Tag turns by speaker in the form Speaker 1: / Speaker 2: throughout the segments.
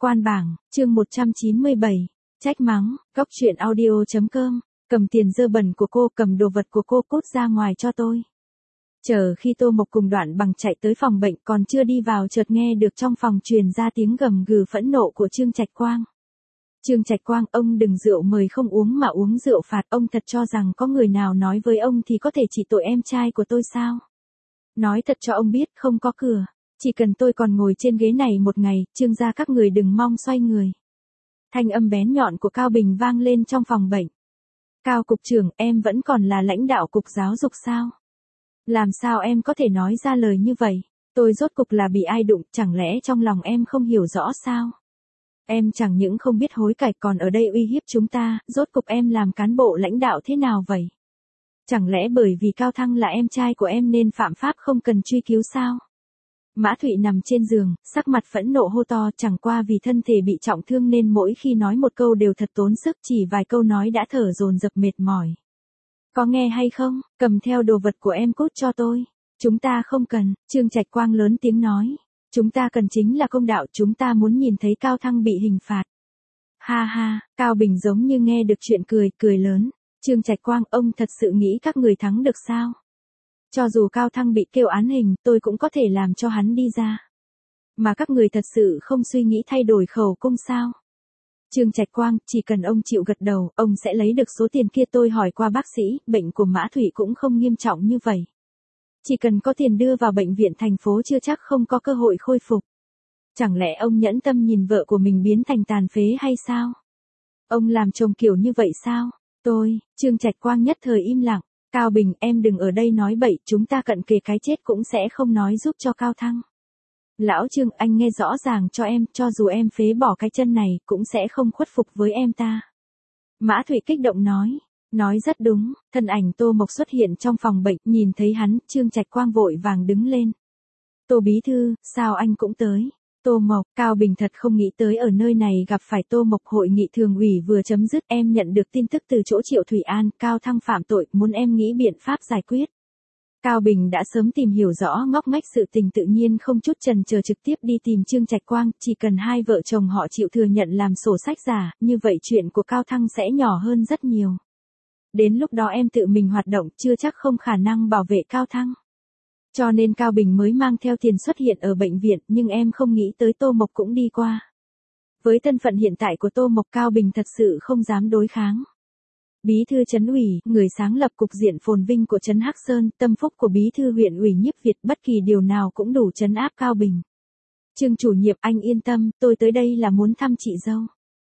Speaker 1: Quan bảng, chương 197. Trách mắng, góc truyện audio.com. Cầm tiền dơ bẩn của cô, cầm đồ vật của cô cút ra ngoài cho tôi. Chờ khi Tô Mộc cùng Đoạn Bằng chạy tới phòng bệnh còn chưa đi vào chợt nghe được trong phòng truyền ra tiếng gầm gừ phẫn nộ của Trương Trạch Quang. Trương Trạch Quang, ông đừng rượu mời không uống mà uống rượu phạt, ông thật cho rằng có người nào nói với ông thì có thể trị tội em trai của tôi sao? Nói thật cho ông biết, không có cửa. Chỉ cần tôi còn ngồi trên ghế này một ngày, Trương gia các người đừng mong xoay người. Thanh âm bén nhọn của Cao Bình vang lên trong phòng bệnh. Cao cục trưởng, em vẫn còn là lãnh đạo cục giáo dục sao? Làm sao em có thể nói ra lời như vậy? Tôi rốt cục là bị ai đụng, chẳng lẽ trong lòng em không hiểu rõ sao? Em chẳng những không biết hối cải còn ở đây uy hiếp chúng ta, rốt cục em làm cán bộ lãnh đạo thế nào vậy? Chẳng lẽ bởi vì Cao Thăng là em trai của em nên phạm pháp không cần truy cứu sao? Mã Thụy nằm trên giường, sắc mặt phẫn nộ hô to, chẳng qua vì thân thể bị trọng thương nên mỗi khi nói một câu đều thật tốn sức, chỉ vài câu nói đã thở dồn dập mệt mỏi. Có nghe hay không, cầm theo đồ vật của em cút cho tôi. Chúng ta không cần, Trương Trạch Quang lớn tiếng nói. Chúng ta cần chính là công đạo, chúng ta muốn nhìn thấy Cao Thăng bị hình phạt. Ha ha, Cao Bình giống như nghe được chuyện cười lớn. Trương Trạch Quang, ông thật sự nghĩ các người thắng được sao? Cho dù Cao Thăng bị kêu án hình, tôi cũng có thể làm cho hắn đi ra. Mà các người thật sự không suy nghĩ thay đổi khẩu cung sao? Trương Trạch Quang, chỉ cần ông chịu gật đầu, ông sẽ lấy được số tiền kia. Tôi hỏi qua bác sĩ, bệnh của Mã Thụy cũng không nghiêm trọng như vậy. Chỉ cần có tiền đưa vào bệnh viện thành phố chưa chắc không có cơ hội khôi phục. Chẳng lẽ ông nhẫn tâm nhìn vợ của mình biến thành tàn phế hay sao? Ông làm chồng kiểu như vậy sao? Trương Trạch Quang nhất thời im lặng. Cao Bình, em đừng ở đây nói bậy, chúng ta cận kề cái chết cũng sẽ không nói giúp cho Cao Thăng. Lão Trương, anh nghe rõ ràng cho em, cho dù em phế bỏ cái chân này, cũng sẽ không khuất phục với em ta. Mã Thụy kích động nói rất đúng. Thân ảnh Tô Mộc xuất hiện trong phòng bệnh, nhìn thấy hắn, Trương Trạch Quang vội vàng đứng lên. Tô bí thư, sao anh cũng tới? Tô Mộc, Cao Bình thật không nghĩ tới ở nơi này gặp phải Tô Mộc. Hội nghị thường ủy vừa chấm dứt, em nhận được tin tức từ chỗ Triệu Thủy An, Cao Thăng phạm tội, muốn em nghĩ biện pháp giải quyết. Cao Bình đã sớm tìm hiểu rõ ngóc ngách sự tình, tự nhiên không chút chần chờ trực tiếp đi tìm Trương Trạch Quang, chỉ cần hai vợ chồng họ chịu thừa nhận làm sổ sách giả, như vậy chuyện của Cao Thăng sẽ nhỏ hơn rất nhiều. Đến lúc đó em tự mình hoạt động chưa chắc không khả năng bảo vệ Cao Thăng. Cho nên Cao Bình mới mang theo tiền xuất hiện ở bệnh viện, nhưng em không nghĩ tới Tô Mộc cũng đi qua. Với thân phận hiện tại của Tô Mộc, Cao Bình thật sự không dám đối kháng. Bí thư trấn ủy, người sáng lập cục diện phồn vinh của trấn Hắc Sơn, tâm phúc của bí thư huyện ủy Nhiếp Việt, bất kỳ điều nào cũng đủ trấn áp Cao Bình. Trương chủ nhiệm, anh yên tâm, tôi tới đây là muốn thăm chị dâu.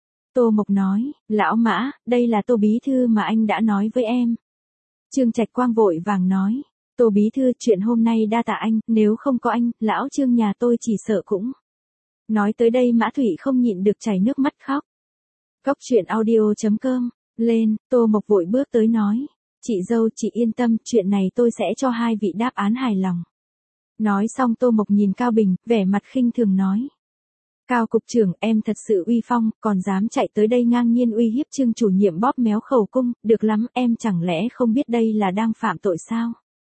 Speaker 1: Tô Mộc nói, lão Mã, đây là Tô bí thư mà anh đã nói với em. Trương Trạch Quang vội vàng nói, Tô bí thư, chuyện hôm nay đa tạ anh, nếu không có anh, lão Trương nhà tôi chỉ sợ cũng. Nói tới đây Mã Thụy không nhịn được chảy nước mắt khóc. Góc truyện audio.com. Lên, Tô Mộc vội bước tới nói, chị dâu, chị yên tâm, chuyện này tôi sẽ cho hai vị đáp án hài lòng. Nói xong Tô Mộc nhìn Cao Bình, vẻ mặt khinh thường nói. Cao cục trưởng, em thật sự uy phong, còn dám chạy tới đây ngang nhiên uy hiếp Trương chủ nhiệm bóp méo khẩu cung, được lắm, em chẳng lẽ không biết đây là đang phạm tội sao?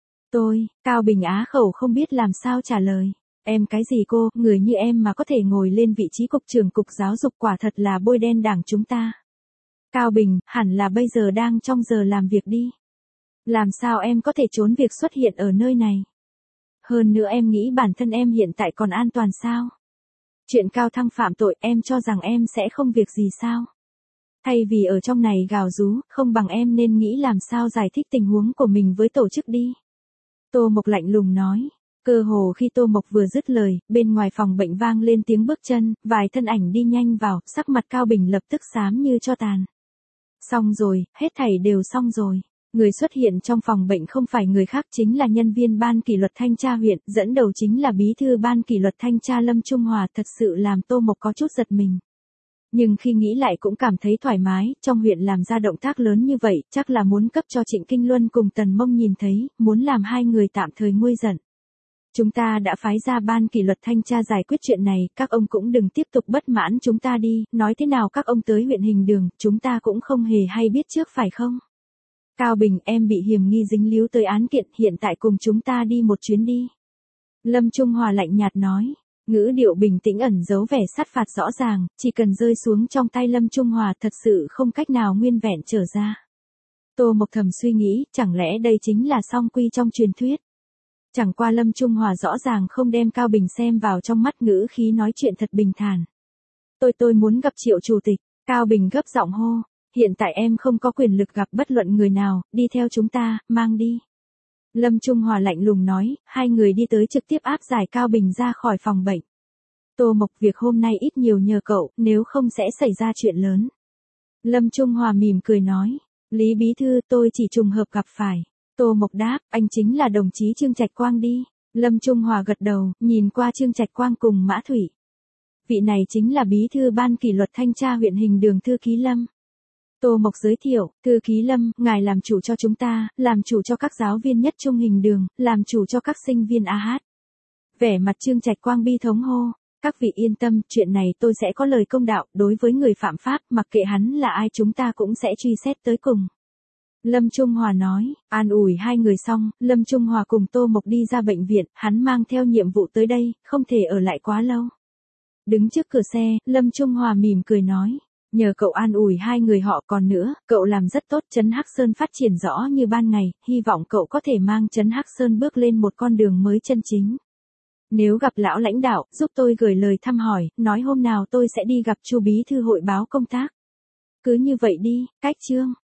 Speaker 1: Cao Bình á khẩu không biết làm sao trả lời. Em cái gì cô, người như em mà có thể ngồi lên vị trí cục trưởng cục giáo dục, quả thật là bôi đen đảng chúng ta. Cao Bình, hẳn là bây giờ đang trong giờ làm việc đi. Làm sao em có thể trốn việc xuất hiện ở nơi này? Hơn nữa em nghĩ bản thân em hiện tại còn an toàn sao? Chuyện Cao Thăng phạm tội, em cho rằng em sẽ không việc gì sao? Thay vì ở trong này gào rú, không bằng em nên nghĩ làm sao giải thích tình huống của mình với tổ chức đi. Tô Mộc lạnh lùng nói. Cơ hồ khi Tô Mộc vừa dứt lời, bên ngoài phòng bệnh vang lên tiếng bước chân, vài thân ảnh đi nhanh vào, sắc mặt Cao Bình lập tức xám như tro tàn. Xong rồi, hết thảy đều xong rồi. Người xuất hiện trong phòng bệnh không phải người khác, chính là nhân viên ban kỷ luật thanh tra huyện, dẫn đầu chính là bí thư ban kỷ luật thanh tra Lâm Trung Hòa, thật sự làm Tô Mộc có chút giật mình. Nhưng khi nghĩ lại cũng cảm thấy thoải mái, trong huyện làm ra động tác lớn như vậy, chắc là muốn cấp cho Trịnh Kinh Luân cùng Tần Mông nhìn thấy, muốn làm hai người tạm thời nguôi giận. Chúng ta đã phái ra ban kỷ luật thanh tra giải quyết chuyện này, các ông cũng đừng tiếp tục bất mãn chúng ta đi, nói thế nào các ông tới huyện Hình Đường, chúng ta cũng không hề hay biết trước phải không? Cao Bình, em bị hiểm nghi dính líu tới án kiện, hiện tại cùng chúng ta đi một chuyến đi. Lâm Trung Hòa lạnh nhạt nói, Ngữ điệu bình tĩnh ẩn giấu vẻ sát phạt rõ ràng, chỉ cần rơi xuống trong tay Lâm Trung Hòa thật sự không cách nào nguyên vẹn trở ra. Tô Mộc thầm suy nghĩ, chẳng lẽ đây chính là song quy trong truyền thuyết. Chẳng qua Lâm Trung Hòa rõ ràng không đem Cao Bình xem vào trong mắt, ngữ khí nói chuyện thật bình thản. Tôi muốn gặp Triệu chủ tịch, Cao Bình gấp giọng hô, hiện tại em không có quyền lực gặp bất luận người nào, đi theo chúng ta, mang đi. Lâm Trung Hòa lạnh lùng nói, hai người đi tới trực tiếp áp giải Cao Bình ra khỏi phòng bệnh. Tô Mộc, việc hôm nay ít nhiều nhờ cậu, nếu không sẽ xảy ra chuyện lớn. Lâm Trung Hòa mỉm cười nói, Lý Bí Thư, tôi chỉ trùng hợp gặp phải. Tô Mộc đáp, anh chính là đồng chí Trương Trạch Quang đi. Lâm Trung Hòa gật đầu, nhìn qua Trương Trạch Quang cùng Mã Thủy. Vị này chính là Bí Thư Ban Kỷ luật Thanh tra huyện Hình Đường Thư Ký Lâm. Tô Mộc giới thiệu, Thư Ký Lâm, ngài làm chủ cho chúng ta, làm chủ cho các giáo viên nhất trung Hình Đường, làm chủ cho các sinh viên AH. Vẻ mặt Trương Trạch Quang bi thống hô, các vị yên tâm, chuyện này tôi sẽ có lời công đạo, đối với người phạm pháp, mặc kệ hắn là ai chúng ta cũng sẽ truy xét tới cùng. Lâm Trung Hòa nói, an ủi hai người xong, Lâm Trung Hòa cùng Tô Mộc đi ra bệnh viện, hắn mang theo nhiệm vụ tới đây, không thể ở lại quá lâu. Đứng trước cửa xe, Lâm Trung Hòa mỉm cười nói, nhờ cậu an ủi hai người họ, còn nữa, cậu làm rất tốt, trấn Hắc Sơn phát triển rõ như ban ngày, hy vọng cậu có thể mang trấn Hắc Sơn bước lên một con đường mới chân chính. Nếu gặp lão lãnh đạo, giúp tôi gửi lời thăm hỏi, nói hôm nào tôi sẽ đi gặp Chu Bí Thư hội báo công tác. Cứ như vậy đi, cách Trương.